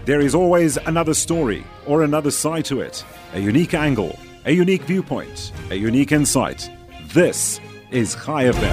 There is always another story or another side to it, a unique angle, a unique viewpoint, a unique insight. This is Chai FM.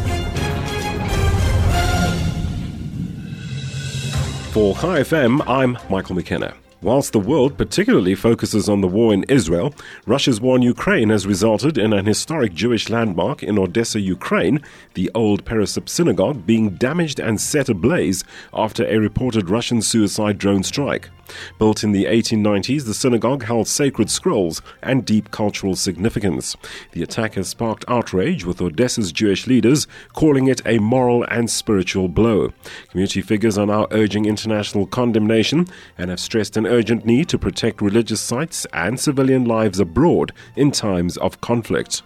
For Chai FM, I'm Michael McKenna. Whilst the world particularly focuses on the war in Israel, Russia's war in Ukraine has resulted in an historic Jewish landmark in Odessa, Ukraine, the old Peresip synagogue, being damaged and set ablaze after a reported Russian suicide drone strike. Built in the 1890s, the synagogue held sacred scrolls and deep cultural significance. The attack has sparked outrage, with Odessa's Jewish leaders calling it a moral and spiritual blow. Community figures are now urging international condemnation and have stressed an urgent need to protect religious sites and civilian lives abroad in times of conflict.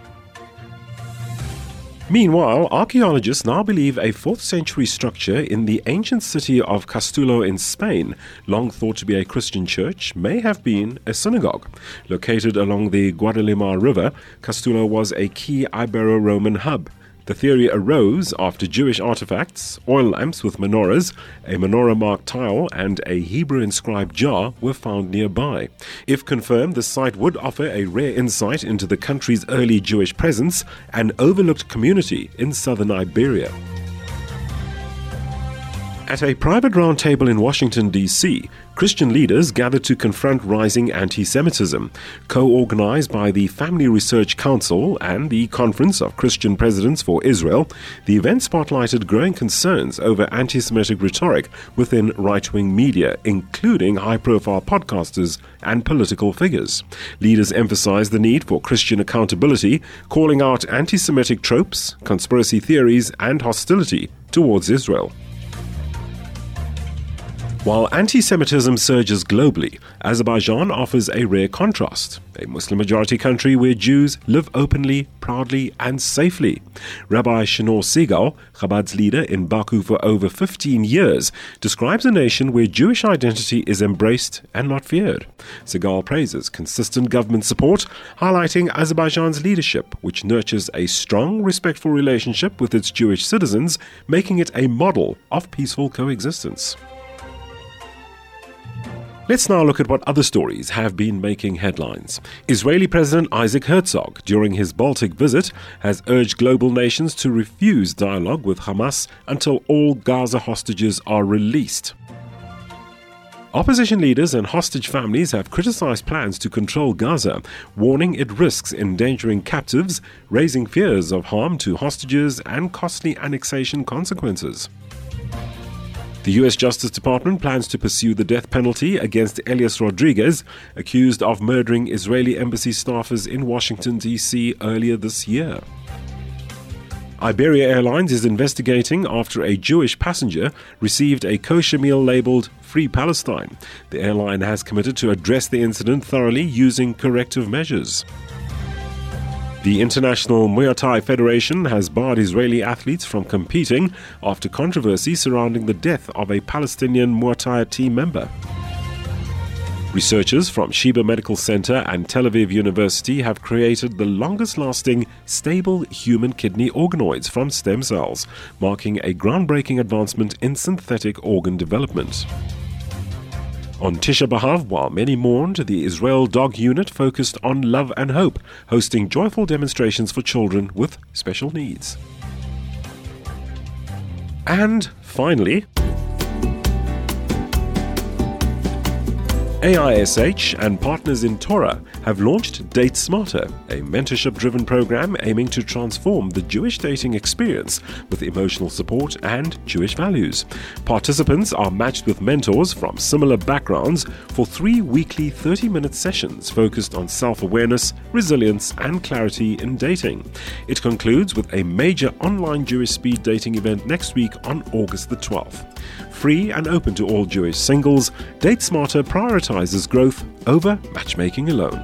Meanwhile, archaeologists now believe a 4th century structure in the ancient city of Castelló in Spain, long thought to be a Christian church, may have been a synagogue. Located along the Guadalmar River, Castelló was a key Ibero-Roman hub. The theory arose after Jewish artifacts, oil lamps with menorahs, a menorah-marked tile, and a Hebrew-inscribed jar were found nearby. If confirmed, the site would offer a rare insight into the country's early Jewish presence, an overlooked community in southern Iberia. At a private roundtable in Washington, D.C., Christian leaders gathered to confront rising anti-Semitism. Co-organized by the Family Research Council and the Conference of Christian Presidents for Israel, the event spotlighted growing concerns over anti-Semitic rhetoric within right-wing media, including high-profile podcasters and political figures. Leaders emphasized the need for Christian accountability, calling out anti-Semitic tropes, conspiracy theories, and hostility towards Israel. While anti-Semitism surges globally, Azerbaijan offers a rare contrast, a Muslim-majority country where Jews live openly, proudly, and safely. Rabbi Shinor Segal, Chabad's leader in Baku for over 15 years, describes a nation where Jewish identity is embraced and not feared. Segal praises consistent government support, highlighting Azerbaijan's leadership, which nurtures a strong, respectful relationship with its Jewish citizens, making it a model of peaceful coexistence. Let's now look at what other stories have been making headlines. Israeli President Isaac Herzog, during his Baltic visit, has urged global nations to refuse dialogue with Hamas until all Gaza hostages are released. Opposition leaders and hostage families have criticized plans to control Gaza, warning it risks endangering captives, raising fears of harm to hostages and costly annexation consequences. The U.S. Justice Department plans to pursue the death penalty against Elias Rodriguez, accused of murdering Israeli embassy staffers in Washington, D.C. earlier this year. Iberia Airlines is investigating after a Jewish passenger received a kosher meal labeled Free Palestine. The airline has committed to address the incident thoroughly using corrective measures. The International Muay Thai Federation has barred Israeli athletes from competing after controversy surrounding the death of a Palestinian Muay Thai team member. Researchers from Sheba Medical Center and Tel Aviv University have created the longest-lasting, stable human kidney organoids from stem cells, marking a groundbreaking advancement in synthetic organ development. On Tisha B'Av, while many mourned, the Israel Dog Unit focused on love and hope, hosting joyful demonstrations for children with special needs. And finally, AISH and partners in Torah have launched Date Smarter, a mentorship-driven program aiming to transform the Jewish dating experience with emotional support and Jewish values. Participants are matched with mentors from similar backgrounds for 3 weekly 30-minute sessions focused on self-awareness, resilience, and clarity in dating. It concludes with a major online Jewish speed dating event next week on August the 12th. Free and open to all Jewish singles, Date Smarter prioritizes growth over matchmaking alone.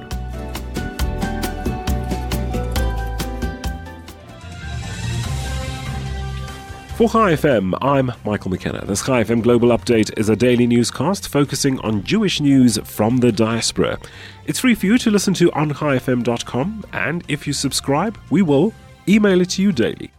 For Chai FM, I'm Michael McKenna. This Chai FM Global Update is a daily newscast focusing on Jewish news from the diaspora. It's free for you to listen to on chaifm.com, and if you subscribe, we will email it to you daily.